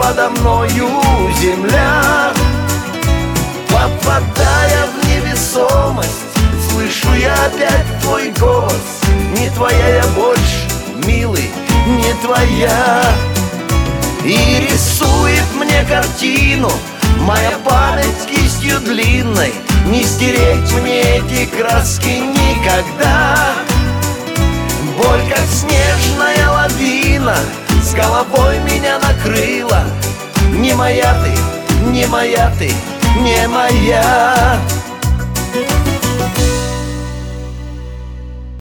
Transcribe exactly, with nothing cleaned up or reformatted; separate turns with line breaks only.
подо мною земля. Попадая в невесомость, слышу я опять твой голос. Не твоя я больше, милый, не твоя. И рисует мне картину моя память кистью длинной. Не стереть мне эти краски никогда. Боль, как снежная лавина, с головой меня накрыла. Не моя ты, не моя ты, не моя.